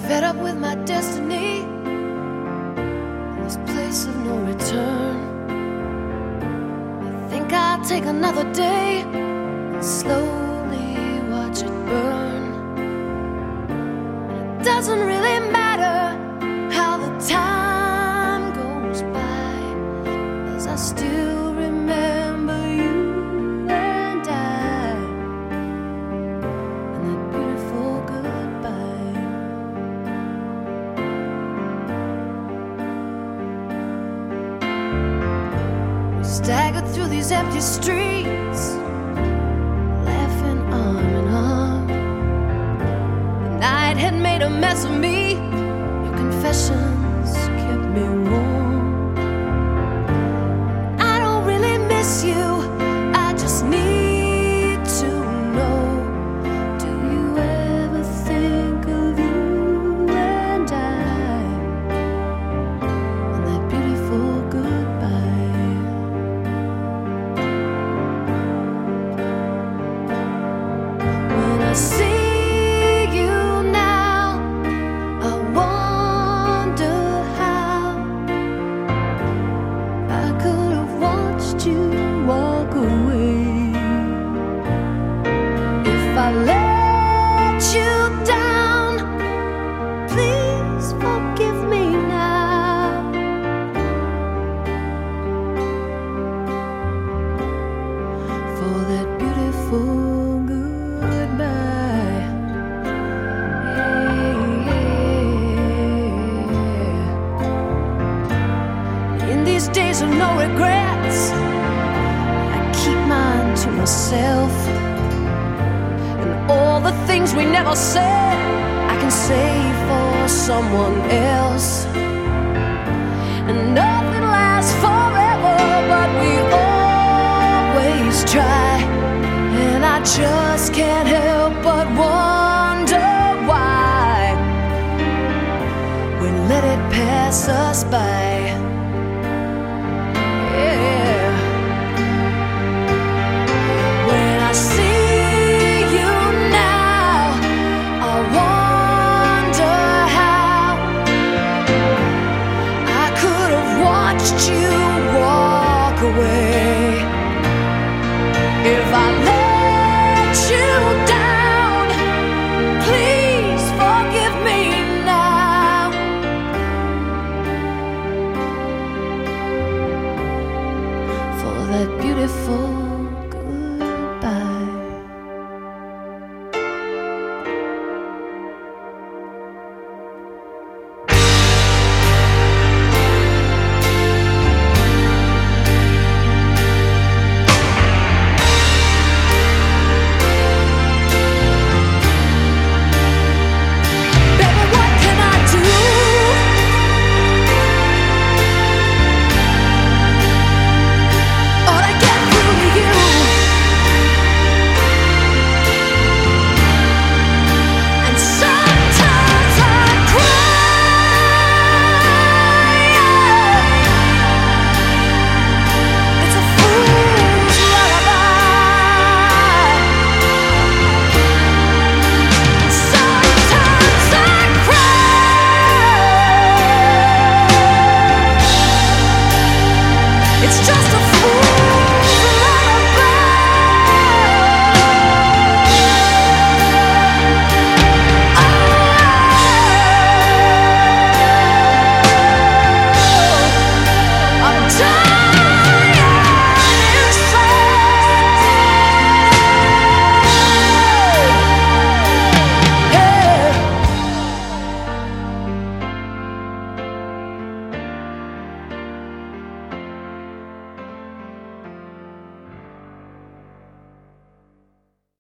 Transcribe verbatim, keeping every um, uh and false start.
fed up with my destiny, this place of no return. I think I'll take another day and slowly watch it burn. And it doesn't really matter how the time goes by, as I still remember you and I, and that beautiful goodbye. We staggered through these empty streets, laughing arm in arm. The night had made a mess of me. Your confessions kept me warm. I don't really miss you, I just need to know, do you ever think of you and I, and that beautiful goodbye? When I see you now, I wonder how I could have watched you walk away. If I let you down, please forgive me now. For that beautiful goodbye. Yeah. In these days of no regrets, I keep mine to myself. And all the things we never said, I can say for someone else. And nothing lasts forever, but we always try. And I just can't help